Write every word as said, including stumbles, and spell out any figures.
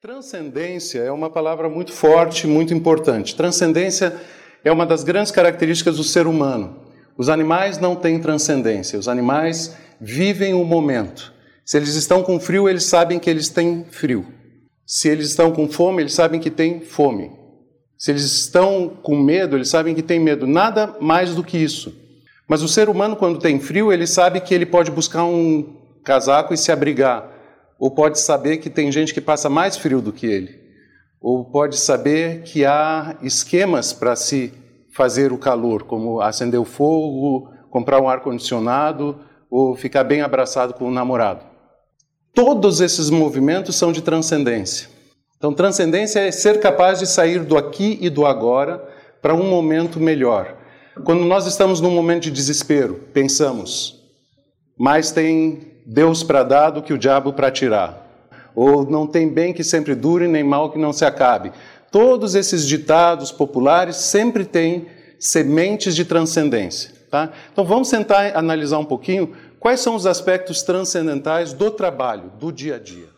Transcendência é uma palavra muito forte, muito importante. Transcendência é uma das grandes características do ser humano. Os animais não têm transcendência, os animais vivem o momento. Se eles estão com frio, eles sabem que eles têm frio. Se eles estão com fome, eles sabem que têm fome. Se eles estão com medo, eles sabem que têm medo. Nada mais do que isso. Mas o ser humano, quando tem frio, ele sabe que ele pode buscar um casaco e se abrigar. Ou pode saber que tem gente que passa mais frio do que ele. Ou pode saber que há esquemas para se fazer o calor, como acender o fogo, comprar um ar-condicionado ou ficar bem abraçado com o namorado. Todos esses movimentos são de transcendência. Então, transcendência é ser capaz de sair do aqui e do agora para um momento melhor. Quando nós estamos num momento de desespero, pensamos, mas tem Deus para dar do que o diabo para tirar. Ou não tem bem que sempre dure, nem mal que não se acabe. Todos esses ditados populares sempre têm sementes de transcendência. Tá? Então vamos tentar analisar um pouquinho quais são os aspectos transcendentais do trabalho, do dia a dia.